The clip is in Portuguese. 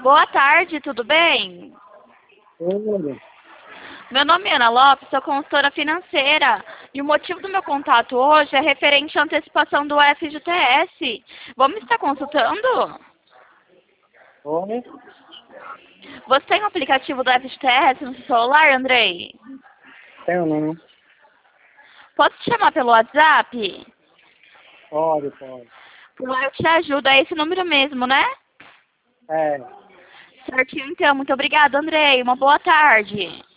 Boa tarde, tudo bem? Tudo. Meu nome é Ana Lopes, sou consultora financeira e o motivo do meu contato hoje é referente à antecipação do FGTS. Vamos estar consultando? Oi? Você tem o aplicativo do FGTS no seu celular, Andrei? Tenho não. Posso te chamar pelo WhatsApp? Pode. Por lá eu te ajudo, é esse número mesmo, né? É. Certinho, então. Muito obrigada, Andrei. Uma boa tarde.